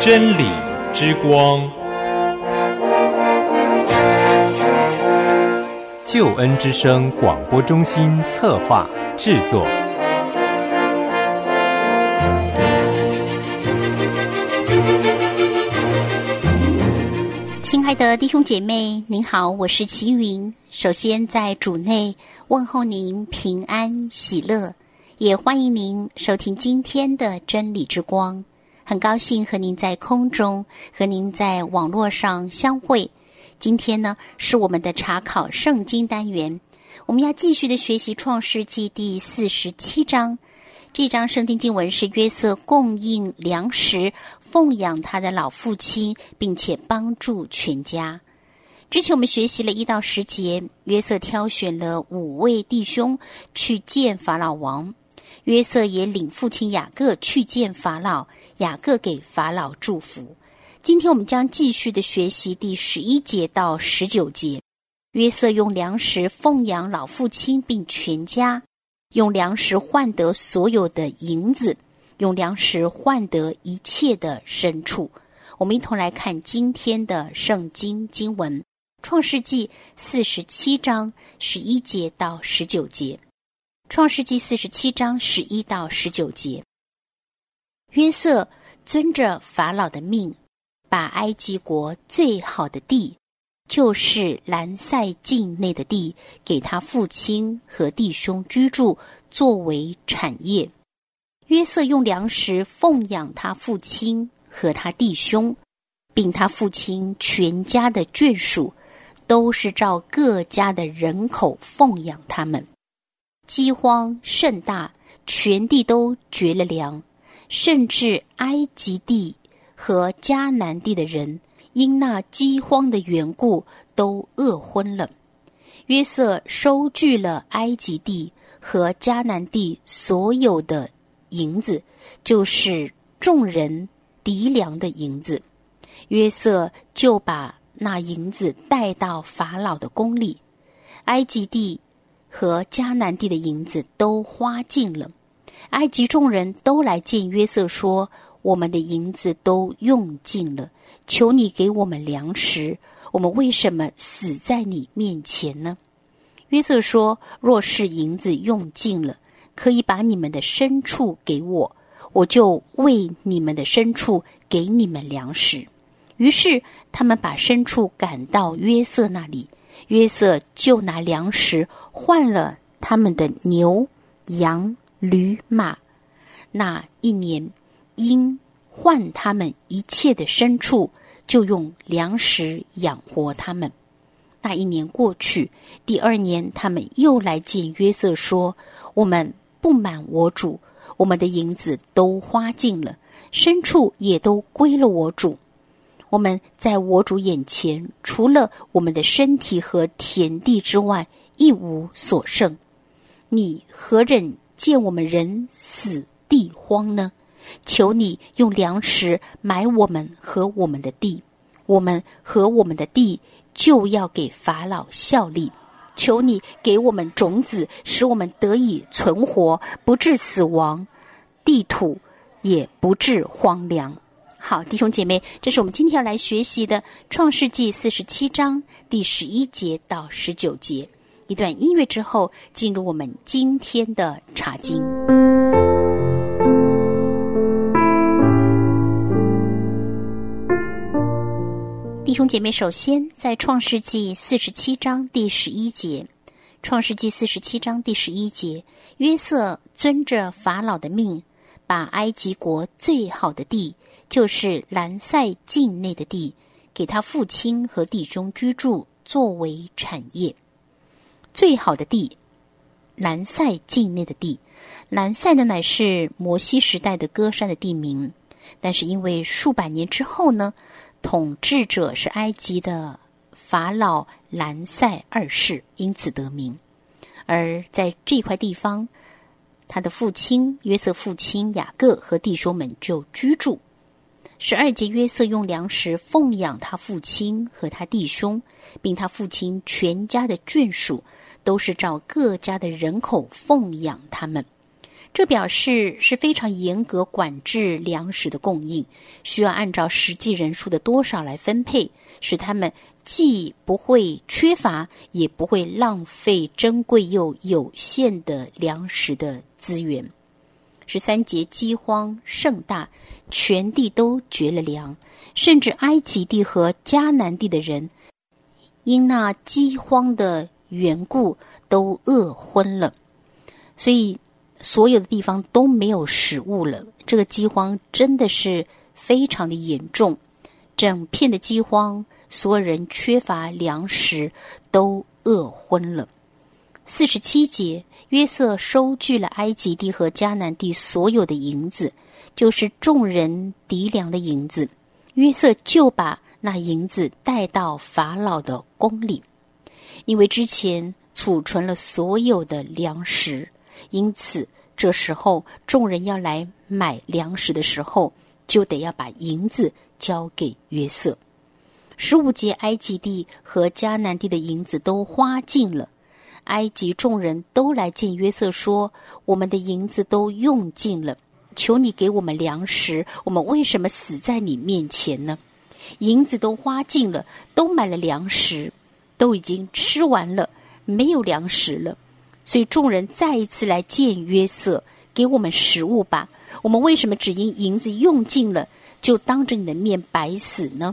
真理之光， 救恩之声广播中心策划制作。 亲爱的弟兄姐妹，您好，我是齐云。首先在主内问候您平安喜乐，也欢迎您收听今天的真理之光。很高兴和您在空中，和您在网络上相会。今天呢，是我们的查考圣经单元，我们要继续的学习创世纪第47章。这章圣经经文是约瑟供应粮食，奉养他的老父亲，并且帮助全家。之前我们学习了1到10节，约瑟挑选了5位弟兄去见法老王。约瑟也领父亲雅各去见法老，雅各给法老祝福。今天我们将继续的学习第11节到19节。约瑟用粮食奉养老父亲并全家，用粮食换得所有的银子，用粮食换得一切的牲畜。我们一同来看今天的圣经经文，创世纪47章11节到19节。创世纪47章11到19节。约瑟遵着法老的命，把埃及国最好的地，就是兰塞境内的地，给他父亲和弟兄居住，作为产业。约瑟用粮食奉养他父亲和他弟兄，并他父亲全家的眷属，都是照各家的人口奉养他们。饥荒甚大，全地都绝了粮，甚至埃及地和迦南地的人因那饥荒的缘故都饿昏了。约瑟收据了埃及地和迦南地所有的银子，就是众人籴粮的银子。约瑟就把那银子带到法老的宫里，埃及地和迦南地的银子都花尽了。埃及众人都来见约瑟说，我们的银子都用尽了，求你给我们粮食，我们为什么死在你面前呢？约瑟说，若是银子用尽了，可以把你们的牲畜给我，我就为你们的牲畜给你们粮食。于是他们把牲畜赶到约瑟那里，约瑟就拿粮食换了他们的牛、羊、驴、马。那一年因换他们一切的牲畜，就用粮食养活他们。那一年过去，第2年他们又来见约瑟说，我们不满我主，我们的银子都花尽了，牲畜也都归了我主。我们在我主眼前，除了我们的身体和田地之外，一无所剩。你何忍见我们人死地荒呢？求你用粮食买我们和我们的地，我们和我们的地就要给法老效力。求你给我们种子，使我们得以存活，不致死亡，地土也不致荒凉。好，弟兄姐妹，这是我们今天要来学习的创世纪47章第11节到19节。一段音乐之后，进入我们今天的查经。弟兄姐妹，首先在创世纪47章第11节，创世纪47章第11节，约瑟遵着法老的命，把埃及国最好的地，就是兰塞境内的地，给他父亲和弟兄居住，作为产业。最好的地，兰塞境内的地。兰塞呢，乃是摩西时代的歌山的地名，但是因为数百年之后呢，统治者是埃及的法老兰塞2世，因此得名。而在这块地方，他的父亲约瑟父亲雅各和弟兄们就居住。12节，约瑟用粮食奉养他父亲和他弟兄，并他父亲全家的眷属，都是照各家的人口奉养他们。 这表示是非常严格管制粮食的供应，需要按照实际人数的多少来分配，使他们既不会缺乏，也不会浪费珍贵又有限的粮食的资源。13节饥荒甚大，全地都绝了粮，甚至埃及地和迦南地的人因那饥荒的缘故都饿昏了，所以所有的地方都没有食物了。这个饥荒真的是非常的严重，整片的饥荒，所有人缺乏粮食，都饿昏了。47节，约瑟收据了埃及地和迦南地所有的银子，就是众人籴粮的银子。约瑟就把那银子带到法老的宫里，因为之前储存了所有的粮食，因此这时候众人要来买粮食的时候，就得要把银子交给约瑟。15节，埃及地和迦南地的银子都花尽了，埃及众人都来见约瑟说，我们的银子都用尽了，求你给我们粮食，我们为什么死在你面前呢？银子都花尽了，都买了粮食，都已经吃完了，没有粮食了。所以众人再一次来见约瑟，给我们食物吧，我们为什么只因银子用尽了，就当着你的面白死呢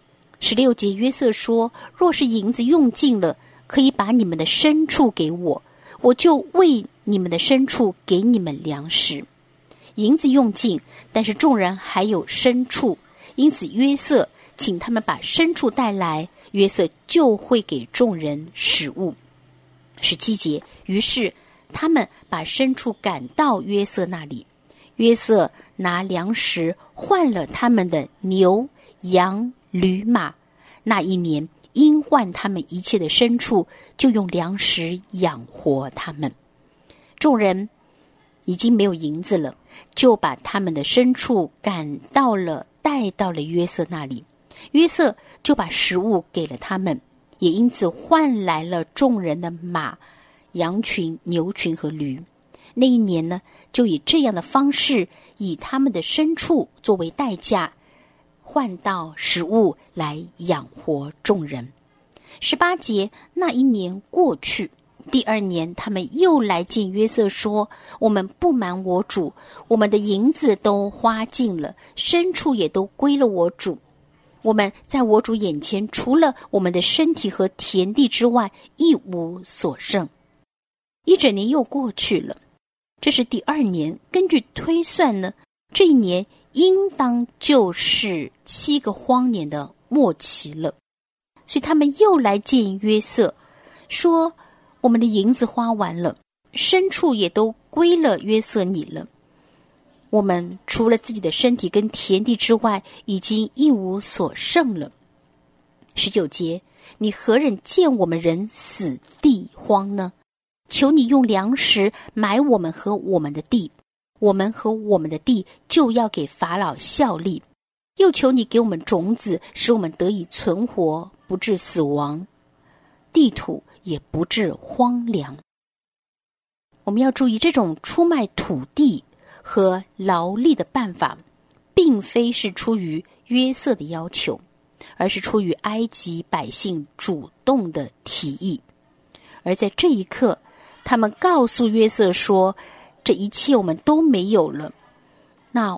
？16节，约瑟说，若是银子用尽了，可以把你们的牲畜给我，我就为你们的牲畜给你们粮食。银子用尽，但是众人还有牲畜，因此约瑟请他们把牲畜带来，约瑟就会给众人食物。17节，于是他们把牲畜赶到约瑟那里，约瑟拿粮食换了他们的牛、羊、驴马。那一年因换他们一切的牲畜，就用粮食养活他们。众人已经没有银子了，就把他们的牲畜带到了约瑟那里，约瑟就把食物给了他们，也因此换来了众人的马、羊群、牛群和驴。那一年呢，就以这样的方式，以他们的牲畜作为代价，换到食物来养活众人。18节，那一年过去，第2年他们又来见约瑟说，我们不瞒我主，我们的银子都花尽了，牲畜也都归了我主，我们在我主眼前除了我们的身体和田地之外，一无所剩。1整年又过去了，这是第2年，根据推算呢，这一年应当就是7个荒年的末期了。所以他们又来见约瑟，说我们的银子花完了，牲畜也都归了约瑟你了，我们除了自己的身体跟田地之外，已经一无所剩了。19节，你何忍见我们人死地荒呢？求你用粮食买我们和我们的地，我们和我们的地就要给法老效力，又求你给我们种子，使我们得以存活，不致死亡，地土也不致荒凉。我们要注意，这种出卖土地和劳力的办法，并非是出于约瑟的要求，而是出于埃及百姓主动的提议。而在这一刻，他们告诉约瑟说，这一切我们都没有了，那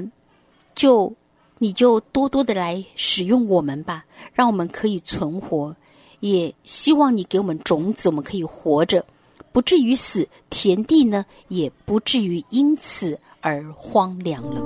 你就多多的来使用我们吧，让我们可以存活，也希望你给我们种子，我们可以活着，不至于死，田地呢也不至于因此而荒凉了。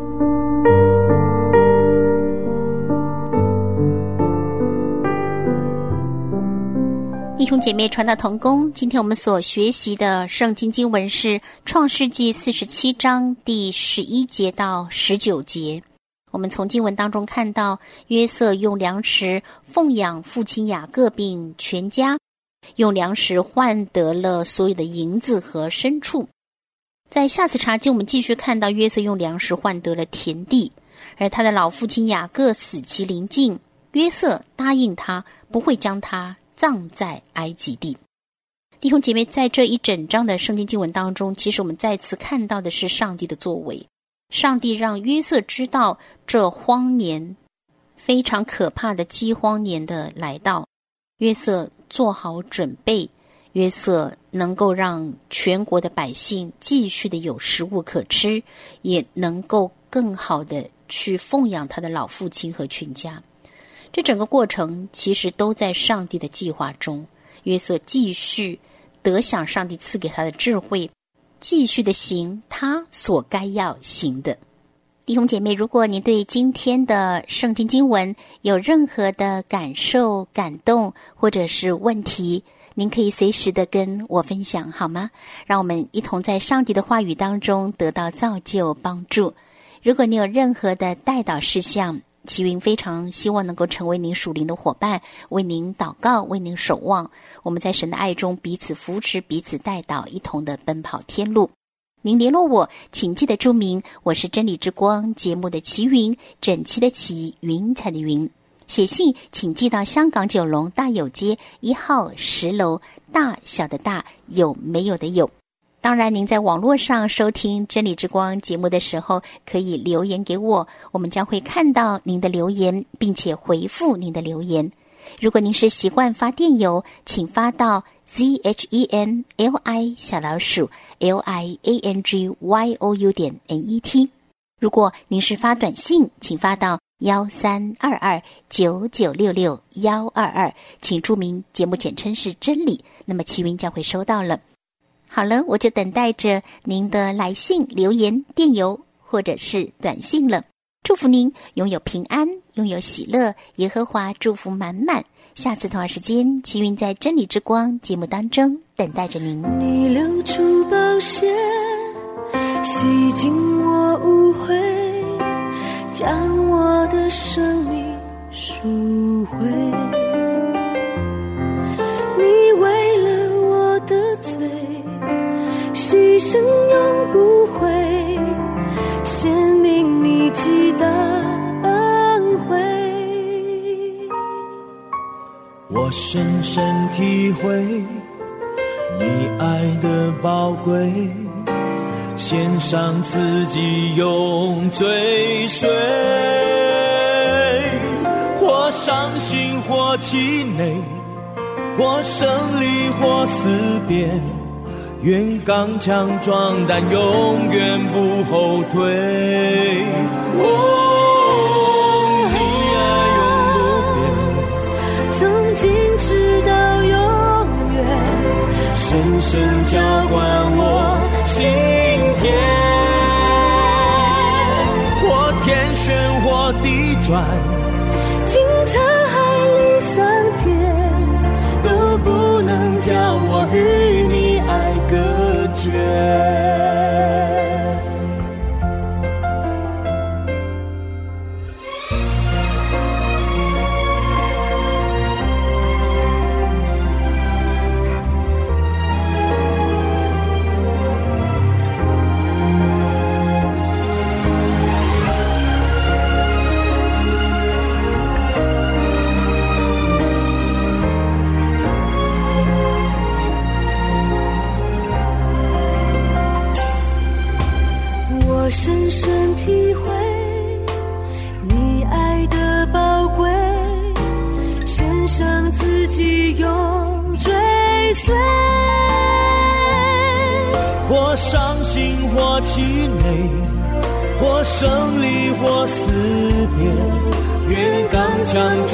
弟兄姐妹，传道同工，今天我们所学习的圣经经文是创世纪47章第11节到19节。我们从经文当中看到，约瑟用粮食奉养父亲雅各并全家，用粮食换得了所有的银子和牲畜。在下次查经，我们继续看到约瑟用粮食换得了田地，而他的老父亲雅各死期临近，约瑟答应他不会将他葬在埃及地。 弟兄姐妹，在这一整章的圣经经文当中，其实我们再次看到的是上帝的作为。上帝让约瑟知道这荒年非常可怕的饥荒年的来到，约瑟做好准备，约瑟能够让全国的百姓继续的有食物可吃，也能够更好的去奉养他的老父亲和全家。这整个过程其实都在上帝的计划中，约瑟继续得享上帝赐给他的智慧，继续的行他所该要行的。弟兄姐妹，如果您对今天的圣经经文有任何的感受、感动或者是问题，您可以随时的跟我分享，好吗？让我们一同在上帝的话语当中得到造就帮助。如果你有任何的代祷事项，齐云非常希望能够成为您属灵的伙伴，为您祷告，为您守望。我们在神的爱中彼此扶持，彼此代祷，一同的奔跑天路。您联络我，请记得注明我是真理之光节目的齐云，整齐的齐，云彩的云。写信请寄到香港九龙大有街1号10楼，大小的大，有没有的有。当然您在网络上收听真理之光节目的时候，可以留言给我，我们将会看到您的留言，并且回复您的留言。如果您是习惯发电邮，请发到 ZHENLI_LIANGYOU.net。 如果您是发短信，请发到1322996622，请注明节目简称是真理，那么齐云将会收到了。好了，我就等待着您的来信、留言、电邮或者是短信了。祝福您拥有平安，拥有喜乐，耶和华祝福满满。下次同样时间，齐云在真理之光节目当中等待着您。 你流出宝血，洗净我污秽，将我的生命赎回。你为了我的罪牺牲永不悔，显明你极大恩惠。 我深深体会你爱的宝贵，献上自己永追随，或伤心或气馁，或胜利或思辨，愿刚强壮胆，永远不后退。你爱永不变， 从今直到永远， 深深浇灌我心田，或天旋或地转， 经沧海里桑田， 都不能叫我与你爱隔绝。 深深体会你爱的宝贵，献上自己永追随， 或伤心或气馁，或胜利或思辨，愿刚强